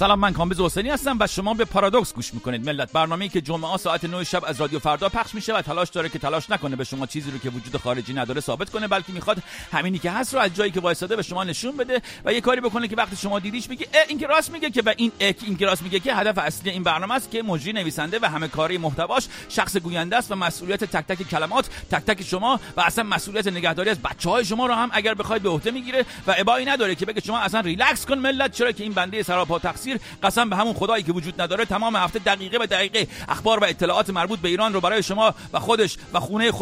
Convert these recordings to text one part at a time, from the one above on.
سلام، من کامبیز حسینی هستم و شما به پارادوکس گوش میکنید. ملت، برنامه‌ای که جمعه ساعت 9 شب از رادیو فردا پخش میشه و تلاش داره که تلاش نکنه به شما چیزی رو که وجود خارجی نداره ثابت کنه، بلکه میخواد همینی که هست رو از جایی که وایساده به شما نشون بده و یه کاری بکنه که وقتی شما دیدیش میگه این که راست میگه که و این که راست میگه که هدف اصلی این برنامه است که مجری، نویسنده و همه کاری محتواش شخص گوینده است و مسئولیت تک تک کلمات تک تک شما و اصلا مسئولیت نگهداری از بچهای شما رو هم اگر بخواید به عهده میگیره و ابایی نداره که بگه شما اصلا ریلکس کن ملت، چرا که این بنده سراپا تقصیر قسم به همون خدایی که وجود نداره تمام هفته دقیقه به دقیقه اخبار و اطلاعات مربوط به ایران رو برای شما و خودش و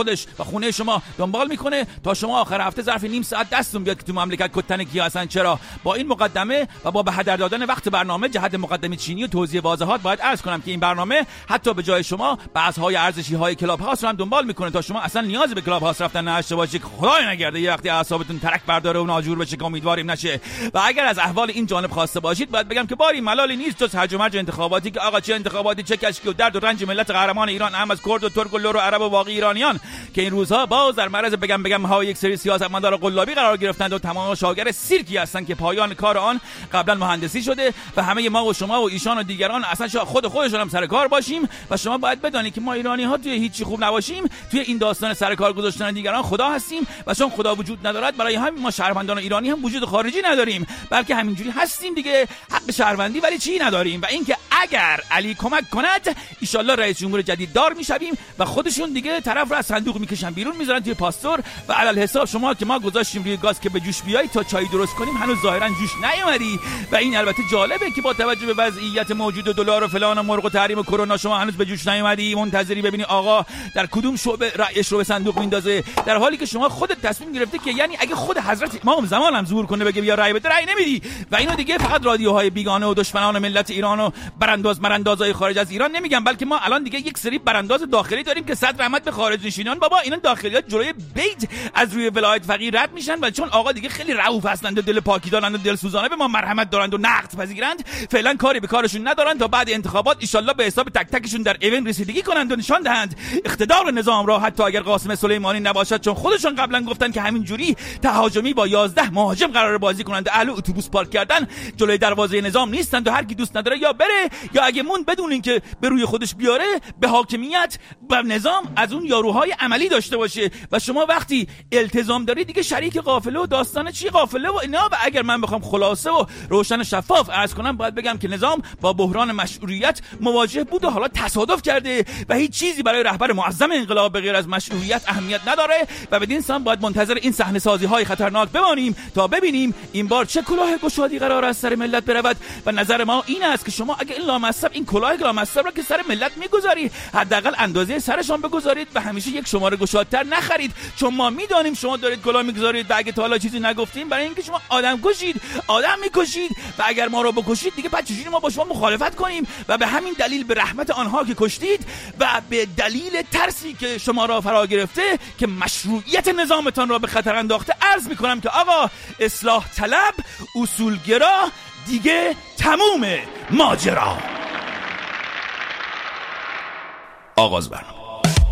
خونه شما دنبال میکنه تا شما آخر هفته ظرف نیم ساعت دستتون بیاد که تو مملکت کتن کی هستن. چرا؟ با این مقدمه و با به هدر دادن وقت برنامه جهت مقدمه چینی و توضیح واضحات باید عرض کنم که این برنامه حتی به جای شما بحث‌های ارزشی های کلاب هاوس رو هم دنبال میکنه تا شما اصلا نیازی به کلاب هاوس رفتن نداشته باشید. خدای نگرده یه وقتی اعصابتون ترک برداره و ناجور بشه که امیدواریم نشه. و اگر از احوال این جانب خواسته باشید باید بگم که باری ملالی نیست جز هرج و مرج انتخاباتی که آقا چه انتخاباتی، چه کشکی و درد و رنج ملت قهرمان ایران، هم از کرد و ترک و لر و عرب و باقی ایرانیان که این روزها باز در معرض بگم ها یک سری سیاستمدار قلابی قرار گرفتند و تمام شاگرد سیرکی هستند که پایان کار آن قبلا مهندسی شده و همه ما و شما و ایشان و دیگران اصلا خودشون هم سر کار باشیم. و شما باید بدونید که ما ایرانی ها توی هیچی خوب نباشیم، توی این داستان سر کار گذاشتن دیگران خدا هستیم و چون خدا وجود ندارد برای همین ما شهروندان ایرانی هم وجود خارجی نداریم، بلکه همینجوری هستیم دیگه، حق شهروندی ولی چی نداریم. و اینکه اگر علی کمک کند ان رئیس جمهور جدید دار میشویم و خودشون دیگه طرف رو از صندوق میکشن بیرون میذارن توی پاستور و علل حساب شما که ما گذاشتیم روی گاز که به جوش بیای تا چای درست کنیم هنوز ظاهرا جوش نیومدی. و این البته جالبه که با توجه به وضعیت موجود و دلار و فلان و مرغ و تحریم و کرونا شما هنوز به جوش نیومدی، منتظری ببینی آقا در کدوم شعبه رأیش رو به صندوق میندازه، در حالی که شما خودت تصمیم گرفتی که یعنی اگه خود حضرت امام زمان هم ظهور کنه بگه بیا رأی بده رأی نمیدی. و اینو دیگه فقط رادیوهای بیگانه و دشمنان ملت ایران و براندازهای خارج از ایران نمیگم، بلکه ما الان دیگه یک سری برانداز داخلی داریم که صد رحمت به خارج نشینان. بابا اینا داخلیات جلوی بیت از روی ولایت فقیه رد میشن و چون آقا دیگه خیلی رؤوف هستند و دل پاکی دارند و دل سوزانه به ما مرحمت دارند و نقد پذیرند، فعلا کاری به کارشون ندارن تا بعد انتخابات ان شاءالله به حساب تک تکشون در ایون رسیدگی کنند و نشان دهند اقتدار نظام را، حتی اگر قاسم سلیمانی نباشد، چون خودشون قبلا گفتن که همین جوری تهاجمی با 11 مهاجم قرار بازی کنند و اهل اتوبوس پارک کردن جلوی دروازه نظام نیستند و هر کی دوست نداره یا بره یا اگه مون بدون اینکه به روی خودش بیاره به حاکمیت و نظام از اون یاروهای عملی داشته باشه. و شما وقتی التزام داری دیگه شریک قافله و داستان چی قافله و اینا. و اگر من بخوام خلاصه و روشن شفاف عرض کنم باید بگم که نظام با بحران مشروعیت مواجه بود و حالا تصادف کرده و هیچ چیزی برای رهبر معظم انقلاب به غیر از مشروعیت اهمیت نداره و بدین سان باید منتظر این صحنه سازی های خطرناک بمانیم تا ببینیم این بار چه کلاه گشادی قرار است سر ملت برود. و نظر ما این است که شما اگه این لامصب این کلاه لامصب را که سر ملت میگذاری حداقل اندازه سرشان بگذارید و همیشه یک شماره گشادتر نخرید، چون ما میدانیم شما دارید کلاه میگذارید و اگه تا حالا چیزی نگفتیم برای اینکه شما آدم میکشید و اگر ما رو بکشید دیگه بعد چجوری ما با شما مخالفت کنیم؟ و به همین دلیل به رحمت آنها که کشتید و به دلیل ترسی که شما را فرا گرفته که مشروعیت نظامتان را به خطر انداخته عرض میکنم که آقا اصلاح طلب اصولگرا دیگه تموم ماجرا. آغاز برنامه.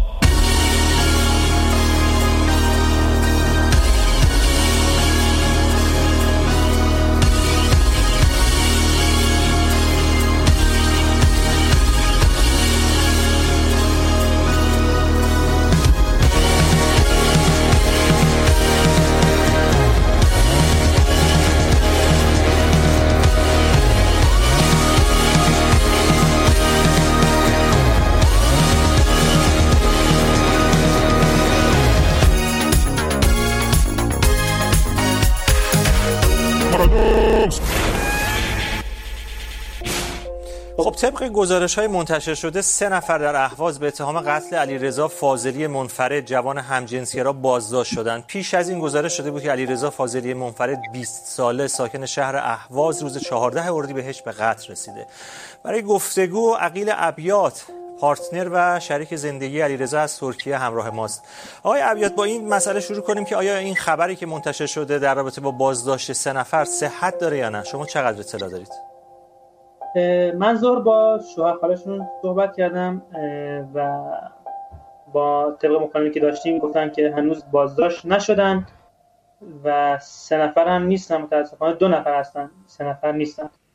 خب طبق گزارش‌های منتشر شده 3 نفر در اهواز به اتهام قتل علیرضا فاضلی منفرد جوان همجنسگرا بازداشت شدند. پیش از این گزارش شده بود که علیرضا فاضلی منفرد 20 ساله ساکن شهر اهواز روز 14 اردیبهشت به قتل رسیده. برای گفتگو عقیل ابیات پارتنر و شریک زندگی علیرضا از ترکیه همراه ماست. آقای ابیات با این مسئله شروع کنیم که آیا این خبری که منتشر شده در رابطه با بازداشت 3 نفر صحت داره یا نه؟ شما چقدر اطلاع دارید؟ من ظهر با شوهر خالشون صحبت کردم و با طبق مکالمه‌ای که داشتیم گفتن که هنوز بازداشت نشدن و 3 نفر هم نیستن، متاسفانه 2 نفر هستن، 3 نفر نیستن.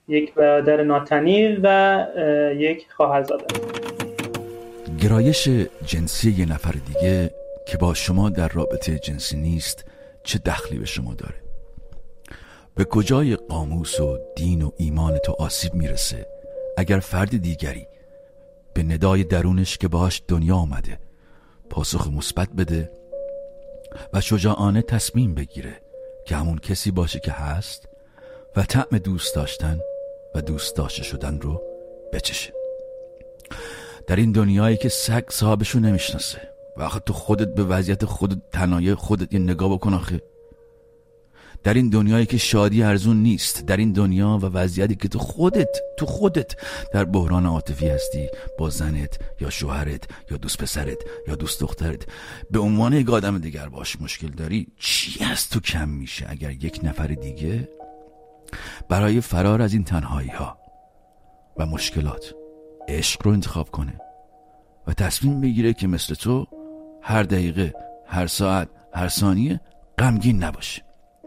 یک برادر ناتنی و یک خواهرزاده. گرایش جنسی یه نفر دیگه که با شما در رابطه جنسی نیست چه دخلی به شما داره؟ به کجای قاموس و دین و ایمان تو آسیب میرسه اگر فرد دیگری به ندای درونش که باهاش دنیا آمده پاسخ مثبت بده و شجاعانه تصمیم بگیره که همون کسی باشه که هست و طعم دوست داشتن و دوست داشته شدن رو بچشه؟ در این دنیایی که سگ صاحبشو نمیشناسه و آخه تو خودت به وضعیت خودت تنهایی خودت یه نگاه بکن آخه. در این دنیایی که شادی ارزون نیست، در این دنیا و وضعیتی که تو خودت در بحران عاطفی هستی با زنت یا شوهرت یا دوست پسرت یا دوست دخترت، به عنوان یک آدم دیگر باش مشکل داری، چی از تو کم میشه اگر یک نفر دیگه برای فرار از این تنهایی ها و مشکلات عشق رو انتخاب کنه و تصمیم بگیره که مثل تو هر دقیقه، هر ساعت، هر ثانیه غمگین نباشه؟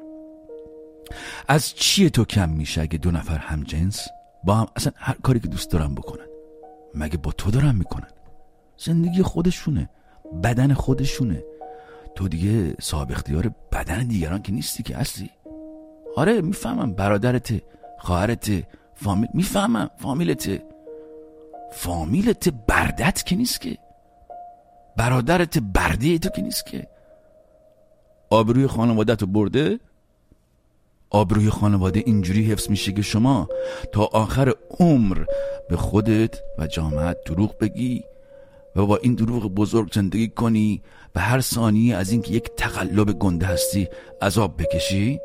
از چیه تو کم میشه اگه دو نفر همجنس با هم اصلا هر کاری که دوست دارن بکنن؟ مگه با تو دارن میکنن؟ زندگی خودشونه، بدن خودشونه، تو دیگه صاحب اختیار بدن دیگران که نیستی که اصلی. آره میفهمم برادرته، خواهرته، میفهمم فامیلته بردت که نیست که، برادرت برده تو که نیست که. آبروی خانوادت رو برده. آبروی خانواده اینجوری حفظ میشه که شما تا آخر عمر به خودت و جامعت دروغ بگی و با این دروغ بزرگ زندگی کنی و هر ثانیه از اینکه یک تقلب گنده هستی عذاب بکشی؟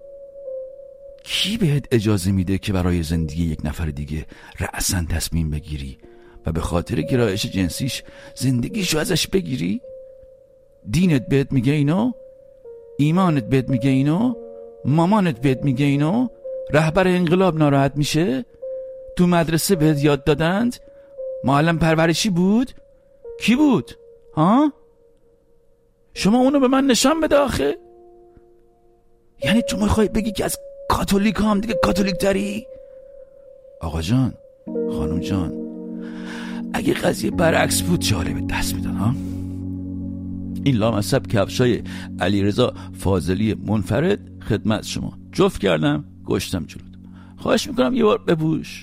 کی بهت اجازه میده که برای زندگی یک نفر دیگه رأساً تصمیم بگیری و به خاطر گرایش جنسیش زندگیشو ازش بگیری؟ دینت بهت میگه اینو؟ ایمانت بهت میگه اینو؟ مامانت بهت میگه اینو؟ رهبر انقلاب ناراحت میشه؟ تو مدرسه بهت یاد دادند؟ معلم پرورشی بود؟ کی بود؟ ها؟ شما اونو به من نشان بده آخه. یعنی تو میخوای بگی که از کاتولیک هم دیگه کاتولیک تری؟ آقا جان، خانم جان، اگه قضیه برعکس بود جالب دست میدن ها. این لامصب کفشای علیرضا فاضلی منفرد خدمت شما جفت کردم گشتم جلوت. خواهش میکنم یه بار بپوش،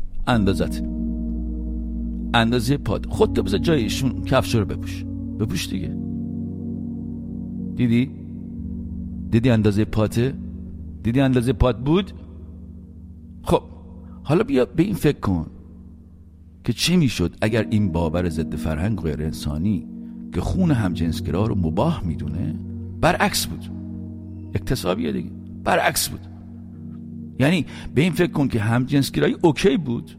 اندازه پات خودتو بذار جای ایشون، کفشا رو بپوش دیگه. دیدی اندازه پاته؟ دیدی اندازه پات بود؟ خب حالا بیا به این فکر کن که چی میشد اگر این باور ضد فرهنگ و غیر انسانی که خون همجنسگرا رو مباح میدونه برعکس بود. اکتسابیه دیگه، برعکس بود. یعنی به این فکر کن که همجنسگرایی اوکی بود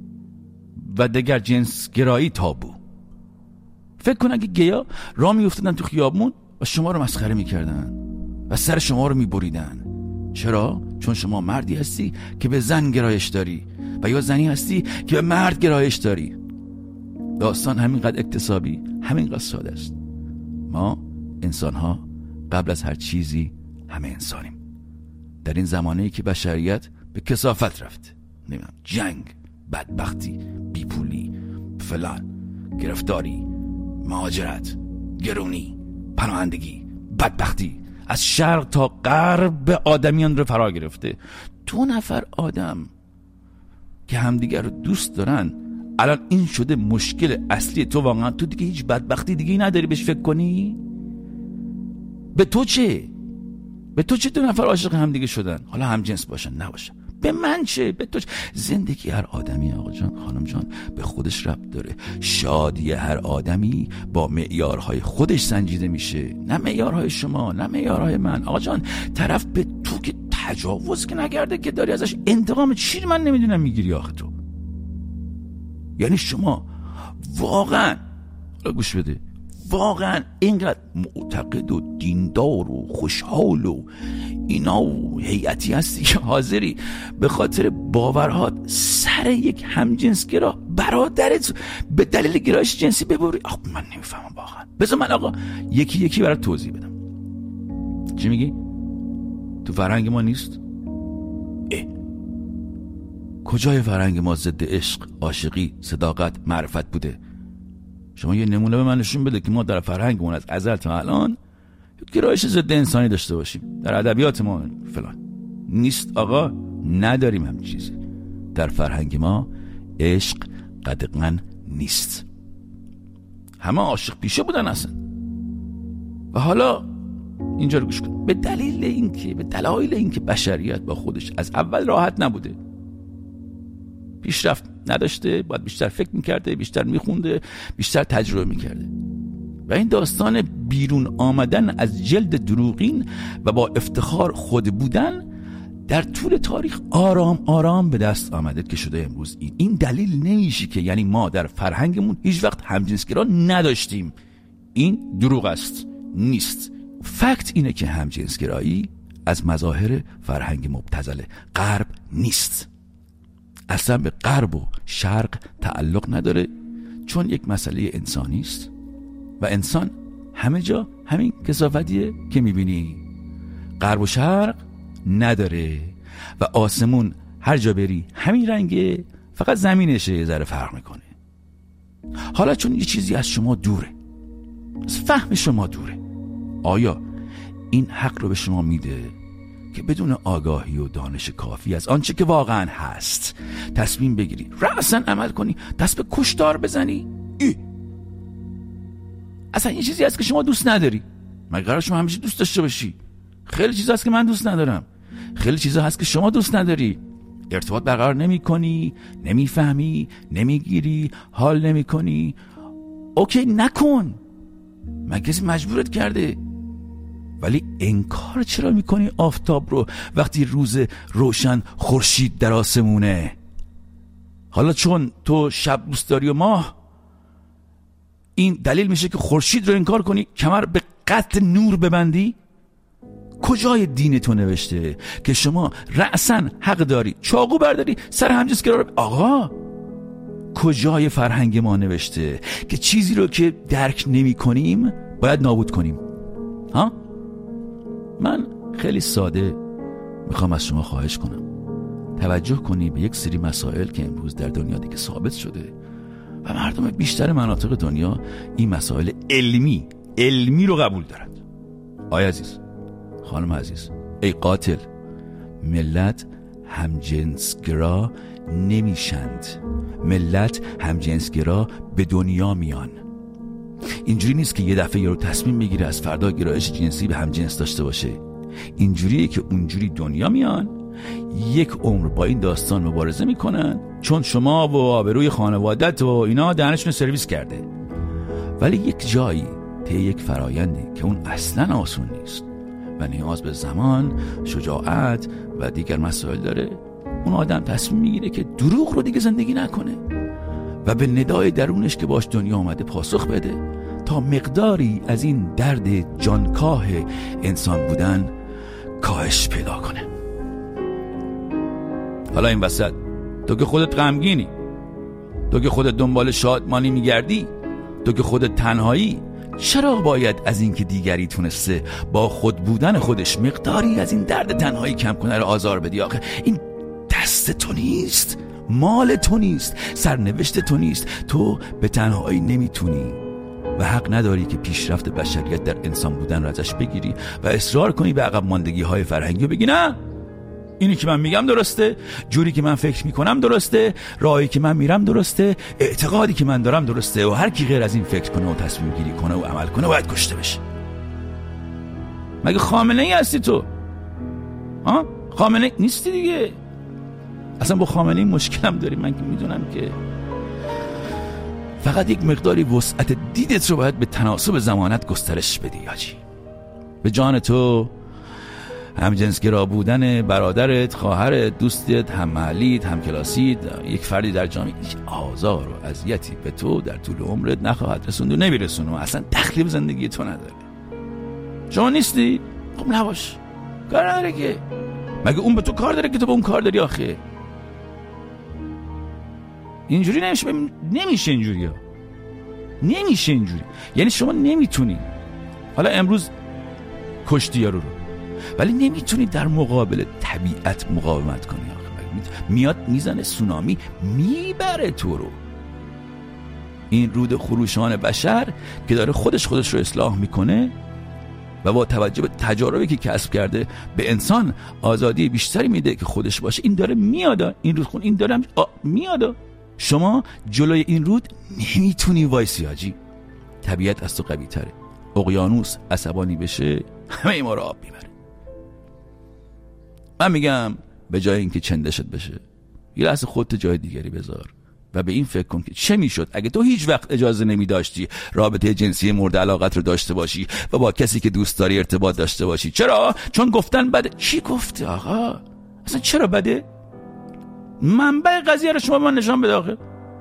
و دیگر جنسگرایی تابو. فکر کن اگه گیا راه میافتادن تو خیابون و شما رو مسخره میکردن و سر شما رو میبریدن. چرا؟ چون شما مردی هستی که به زن گرایش داری و یا زنی هستی که به مرد گرایش داری. داستان همینقدر اکتسابی، همینقدر ساده است. ما انسان ها قبل از هر چیزی همه انسانیم. در این زمانه‌ای که بشریت به کثافت رفته، نمیدونم جنگ، بدبختی، بیپولی، فلان، گرفتاری، مهاجرت، گرونی، پناهندگی، بدبختی، از شرق تا غرب آدمیان رو فرا گرفته. 2 نفر آدم که همدیگر رو دوست دارن الان این شده مشکل اصلی تو. واقعا تو دیگه هیچ بدبختی دیگه نداری بهش فکر کنی؟ به تو چه 2 نفر عاشق همدیگه شدن، حالا هم جنس باشن نباشن، به من چه؟ به تو چه؟ زندگی هر آدمی آقا جان، خانم جان، به خودش ربط داره. شادی هر آدمی با معیارهای خودش سنجیده میشه، نه معیارهای شما، نه معیارهای من. آقا جان، طرف به تو که تجاوز که نکرده که داری ازش انتقام چی من نمیدونم میگیری آخه تو. یعنی شما واقعا، گوش بده، واقعا اینقدر معتقد و دیندار و خوشحال و اینا و هیئتی هستی که حاضری به خاطر باورهات سر یک همجنسگرا برادرت به دلیل گرایش جنسی ببری؟ من نمیفهمم واقعا. بذار من آقا یکی برات توضیح بدم. چی میگی؟ تو فرهنگ ما نیست؟ کجای فرهنگ ما ضد عشق، عاشقی، صداقت، معرفت بوده؟ شما یه نمونه به من نشون بده که ما در فرهنگمون از ازل تا الان گرایش ضد انسانی داشته باشیم. در ادبیات ما فلان نیست آقا، نداریم هم چیزی. در فرهنگ ما عشق قدغن نیست. همه عاشق پیشه بودن اصلا. و حالا اینجا رو گوش کن. به دلایل اینکه بشریت با خودش از اول راحت نبوده، پیشرفت نداشته، باید بیشتر فکر میکرده، بیشتر میخونده، بیشتر تجربه میکرده و این داستان بیرون آمدن از جلد دروغین و با افتخار خود بودن در طول تاریخ آرام آرام به دست آمده که شده امروز این دلیل نمیشه که یعنی ما در فرهنگمون هیچ وقت همجنسگرا نداشتیم. این دروغ است، نیست. فکت اینه که همجنسگرایی از مظاهر فرهنگ مبتذل غرب نیست. اصلا به غرب و شرق تعلق نداره، چون یک مسئله انسانی است و انسان همه جا همین کثافتیه که میبینی. غرب و شرق نداره و آسمون هر جا بری همین رنگه، فقط زمینشه یه ذره فرق میکنه. حالا چون یه چیزی از شما دوره، از فهم شما دوره، آیا این حق رو به شما میده که بدون آگاهی و دانش کافی از آنچه که واقعا هست تصمیم بگیری، رأساً عمل کنی، دست به کشتار بزنی؟ اصلا یه چیزی هست که شما دوست نداری. مگه قرار شما همیشه دوست داشته باشی؟ خیلی چیزا هست که من دوست ندارم، خیلی چیزا هست که شما دوست نداری. ارتباط برقرار نمی کنی، نمی فهمی، نمی گیری، حال نمی کنی. اوکی نکن، من کسی مجبورت کرده. ولی انکار چرا میکنی آفتاب رو وقتی روز روشن خورشید در آسمونه؟ حالا چون تو شب دوست داری و ماه، این دلیل میشه که خورشید رو انکار کنی، کمر به قطع نور ببندی؟ کجای دین تو نوشته که شما رأساً حق داری چاقو برداری سر همجنسگرا رو؟ آقا کجای فرهنگ ما نوشته که چیزی رو که درک نمی کنیم باید نابود کنیم؟ ها؟ من خیلی ساده میخوام از شما خواهش کنم توجه کنی به یک سری مسائل که امروز در دنیا دیگه ثابت شده و مردم بیشتر مناطق دنیا این مسائل علمی رو قبول دارند. آی عزیز، خانم عزیز، ای قاتل، ملت همجنسگرا نمیشند، ملت همجنسگرا به دنیا میان. اینجوری نیست که یه دفعه یارو تصمیم میگیره از فردا گرایش جنسی به همجنس داشته باشه. اینجوریه که اونجوری دنیا میان، یک عمر با این داستان مبارزه میکنن، چون شما و آبروی خانوادت و اینا دهنشون سرویس کرده. ولی یک جایی طی یک فرایندی که اون اصلا آسون نیست و نیاز به زمان، شجاعت و دیگر مسائل داره، اون آدم تصمیم میگیره که دروغ رو دیگه زندگی نکنه و به ندای درونش که باش دنیا آمده پاسخ بده تا مقداری از این درد جانکاه انسان بودن کاهش پیدا کنه. حالا این وسط تو که خودت غمگینی، تو که خودت دنبال شادمانی میگردی، تو که خودت تنهایی، چرا باید از این که دیگری تونسته با خود بودن خودش مقداری از این درد تنهایی کم کنه رو آزار بدی؟ آخه این دست تو نیست، مال تو نیست، سرنوشت تو نیست. تو به تنهایی نمیتونی و حق نداری که پیشرفت بشریت در انسان بودن رو ازش بگیری و اصرار کنی به عقب ماندگی های فرهنگی و بگی نه، اینی که من میگم درسته، جوری که من فکر میکنم درسته، راهی که من میرم درسته، اعتقادی که من دارم درسته و هر کی غیر از این فکر کنه و تصمیم گیری کنه و عمل کنه باید کشته بشه. مگه خامنه ای هستی تو؟ ها؟ خامنه نیستی دیگه. اصلا با خامنه ای مشکلم داری. من که میدونم که فقط یک مقداری وسعت دیدت رو باید به تناسب زمانت گسترش بدی. یاجی به جان تو همجنسگرا بودن برادرت، خواهرت، دوستت، هم محلیت، هم کلاسیت، یک فردی در جامعه هیچ آزار و اذیتی به تو در طول عمرت نخواهد رسوند و نمیرسونه و اصلا دخلی به زندگی تو نداره. شما نیستی؟ خب نباش، کار نداره که. مگه اون به تو کار داره که تو به اون کار داری؟ آخه اینجوری نمیشه اینجوری ها. نمیشه اینجوری. یعنی شما نمیتونی حالا امروز کشتی یارو رو، ولی نمیتونی در مقابل طبیعت مقاومت کنی. آخه میاد میزنه سونامی میبره تو رو. این رود خروشان بشر که داره خودش رو اصلاح میکنه و با توجه به تجاربی که کسب کرده به انسان آزادی بیشتری میده که خودش باشه، این داره میاد، این رودخون این داره میاد. شما جلوی این رود نمیتونی وایسی حاجی. طبیعت از تو قوی تره. اقیانوس عصبانی بشه همه ما رو آب میبره. من میگم به جای اینکه چندشت بشه یه لحظه خودت جای دیگری بذار و به این فکر کن که چه میشد اگه تو هیچ وقت اجازه نمی داشتی رابطه جنسی مورد علاقت رو داشته باشی و با کسی که دوست داری ارتباط داشته باشی. چرا؟ چون گفتن بده. کی گفته آقا؟ اصلا چرا بده؟ منبع قضیه رو شما من نشان بده آخه.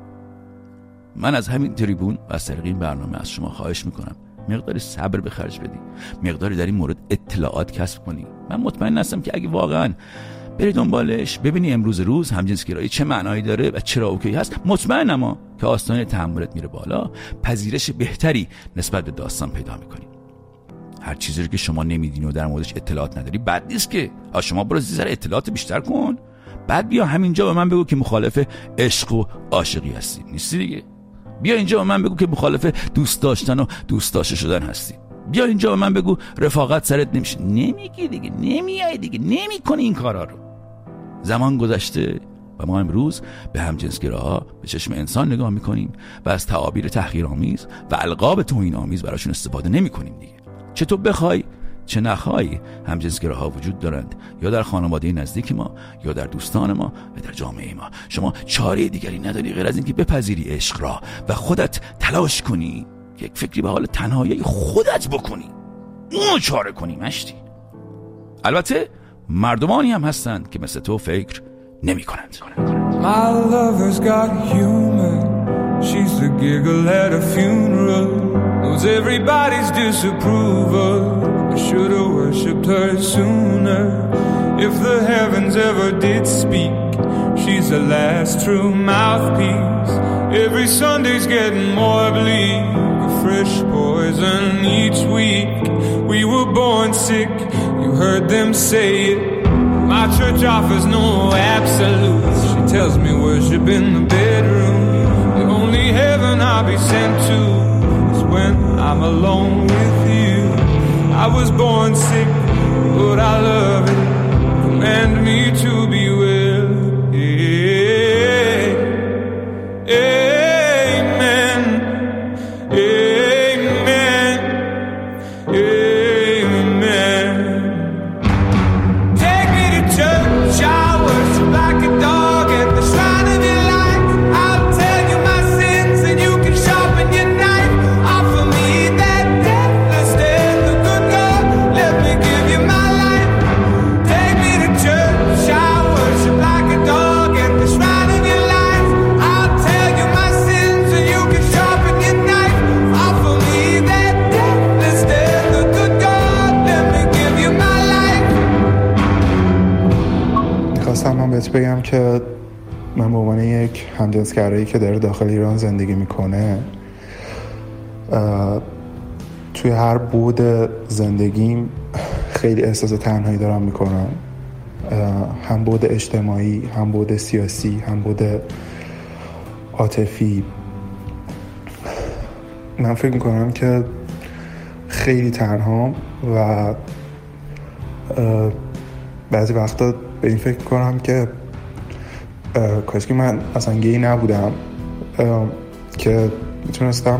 من از همین تریبون و از طریق این برنامه از شما خواهش میکنم مقداری صبر به خرج بدی، مقداری در این مورد اطلاعات کسب کنی. من مطمئن هستم که اگه واقعا بری دنبالش ببینی امروز روز همجنسگرایی چه معنایی داره و چرا اوکی هست، مطمئنم که آستانه تحملت میره بالا، پذیرش بهتری نسبت به داستان پیدا میکنی. هر چیزی رو که شما نمیدونی و در موردش اطلاعات نداری بد نیست که شما برو زیر اطلاعات بیشتر کن، بعد بیا همینجا به من بگو که مخالف عشق و عاشقی هستی. نیستی دیگه. بیا اینجا به من بگو که مخالف دوست داشتن و دوست داشته شدن هستی. بیا اینجا به من بگو رفاقت سرت نمیشه. نمیگی دیگه، نمیای دیگه، نمیکنی این کارا رو. زمان گذشته و ما امروز به همجنسگراها به چشم انسان نگاه میکنیم و از تعابیر تحقیرآمیز و القاب توهین‌آمیز براشون استفاده نمیکنیم دیگه. چه تو بخوای چه نخوای همجنسگراها وجود دارند، یا در خانواده نزدیک ما، یا در دوستان ما و در جامعه ما. شما چاره دیگری نداری غیر از اینکه بپذیری عشق را و خودت تلاش کنی، یک فکری به حال تنهایی خودت بکنی، اونو چاره کنی. مشتی. البته مردمانی هم هستند که مثل تو فکر نمی کنند. My lover's got humor. She's the giggle at a funeral. Knows everybody's disapproval. I should have worshipped her sooner. If the heavens ever did speak, she's the last true mouthpiece. Every Sunday's getting more bleak, a fresh poison each week. We were born sick, you heard them say it. My church offers no absolutes. She tells me worship in the bedroom. The only heaven I'll be sent to is when I'm alone with you. I was born sick, but I love it. Command me to be well. Amen. Amen. Amen. Take me to church, I worship like a dog at the shrine of your light. I'll tell you my sins and you can sharpen your knife. Offer me that deathless death, the good God, let me give you my life. Take me to church, I worship like a dog at the shrine of your life. I'll tell you my sins and you can sharpen your knife. Offer me that deathless death, the good God, let me give you my life. خواستم من بهت بگم که من به عنوان یک همجنسگرایی که داره داخل ایران زندگی میکنه، توی هر بعد زندگیم خیلی احساس تنهایی دارم میکنم، هم بعد اجتماعی، هم بعد سیاسی، هم بعد عاطفی. من فکر میکنم که خیلی تنهام و بعضی وقتا به این فکر کنم که کاش که من اصلا گی نبودم، که میتونستم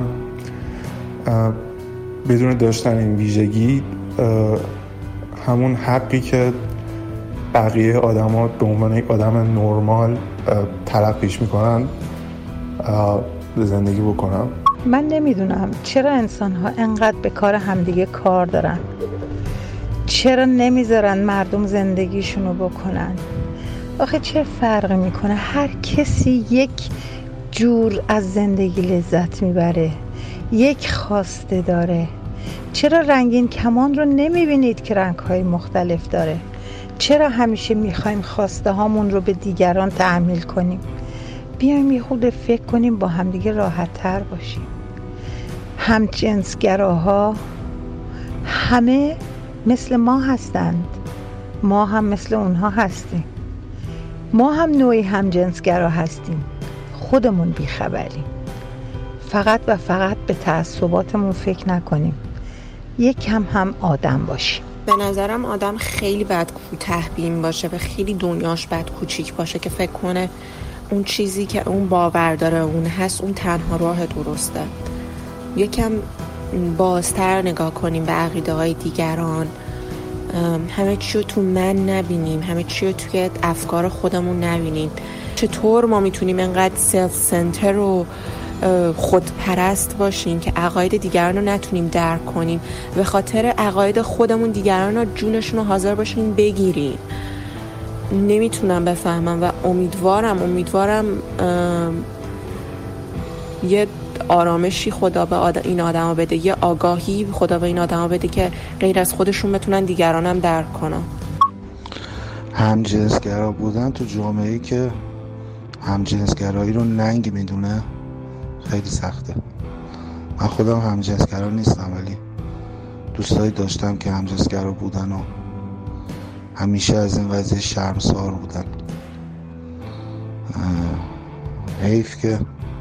بدون داشتن این ویژگی همون حقی که بقیه آدما به عنوان یک آدم نرمال تلقیش میکنن زندگی بکنم. من نمیدونم چرا انسان‌ها انقدر به کار همدیگه کار دارن، چرا نمیذارن مردم زندگیشونو بکنن. آخه چه فرقی میکنه؟ هر کسی یک جور از زندگی لذت میبره، یک خواسته داره. چرا رنگین کمان رو نمیبینید که رنگ‌های مختلف داره؟ چرا همیشه میخوایم خواسته هامون رو به دیگران تحمیل کنیم؟ بیایم یه خود فکر کنیم، با همدیگه راحت تر باشیم. همجنسگراها همه مثل ما هستند، ما هم مثل اونها هستیم. ما هم نوعی همجنسگرا هستیم، خودمون بیخبریم. فقط و فقط به تعصباتمون فکر نکنیم، یک کم هم آدم باشیم. به نظرم آدم خیلی بد کوته بین باشه و خیلی دنیاش بد کوچیک باشه که فکر کنه اون چیزی که اون باور داره اون هست اون تنها راه درسته. یکم بازتر نگاه کنیم به عقیده های دیگران، همه چی رو تو من نبینیم، همه چی رو توی افکار خودمون نبینیم. چطور ما میتونیم انقدر سلف سنتر و خودپرست باشیم که عقاید دیگران رو نتونیم درک کنیم، به خاطر عقاید خودمون دیگران رو جونشون رو حاضر باشیم بگیریم. نمیتونم بفهمم و امیدوارم یه آرامشی خدا به این آدما بده، یه آگاهی خدا به این آدما بده که غیر از خودشون بتونن دیگران هم درک کنن. همجنسگرا بودن تو جامعه‌ای که همجنسگرایی رو ننگ میدونه خیلی سخته. من خودم همجنسگرا نیستم ولی دوستایی داشتم که همجنسگرا بودن و همیشه از این قضیه شرمسار بودن. حیف که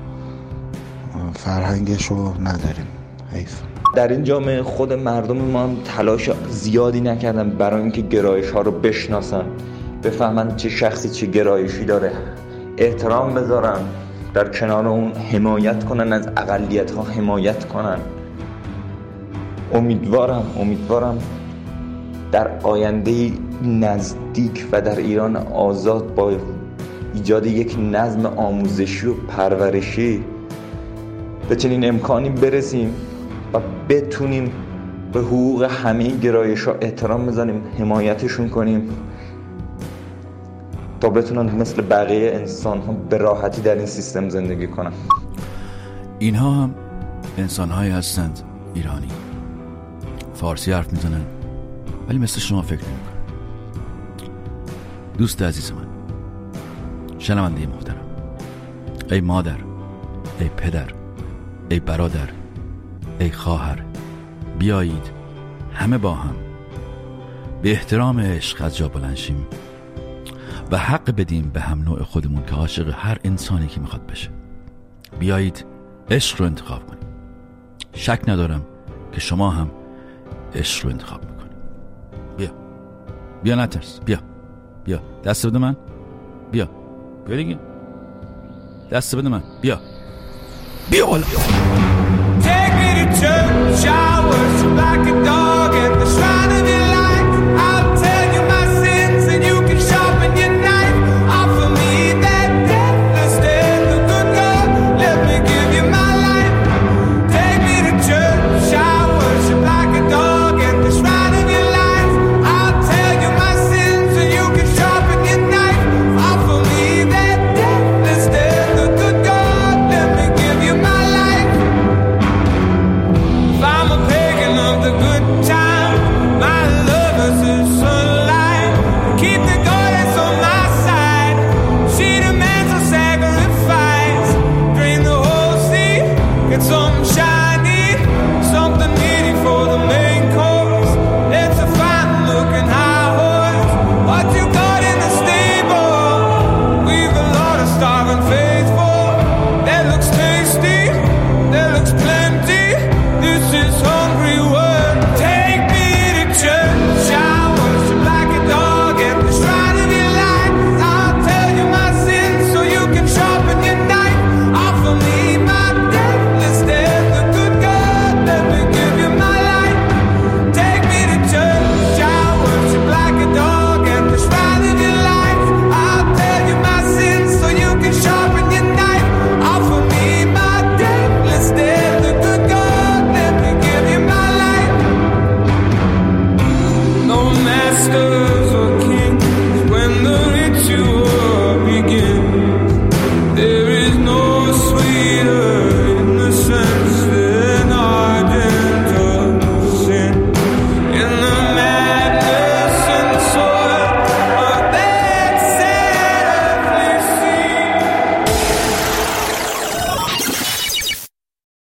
فرهنگش رو نداریم، حیف. در این جامعه خود مردم ما هم تلاش زیادی نکردن برای اینکه گرایش ها رو بشناسن، بفهمن چه شخصی چه گرایشی داره، احترام بذارن، در کنار اون حمایت کنن، از اقلیت ها حمایت کنن. امیدوارم در آینده نزدیک و در ایران آزاد با ایجاد یک نظم آموزشی و پرورشی به چنین امکانی برسیم و بتونیم به حقوق همه گرایش ها احترام بذاریم، حمایتشون کنیم تا بتونن مثل بقیه انسان ها به راحتی در این سیستم زندگی کنن. اینها هم انسان هایی هستند ایرانی، فارسی حرف میزنن ولی مثل شما فکر نمیکنن. دوست عزیز من، شنونده محترم، ای مادر، ای پدر، ای برادر، ای خواهر، بیایید همه با هم به احترام عشق از جا بلند شیم و حق بدیم به هم نوع خودمون که عاشق هر انسانی که میخواد بشه. بیایید عشق رو انتخاب کنیم. شک ندارم که شما هم عشق رو انتخاب میکنید. بیا نترس، بیا دست بده من، بیا دیگه دست بده من، بیا بالا. Take me to church, I worship like a dog in the shrine.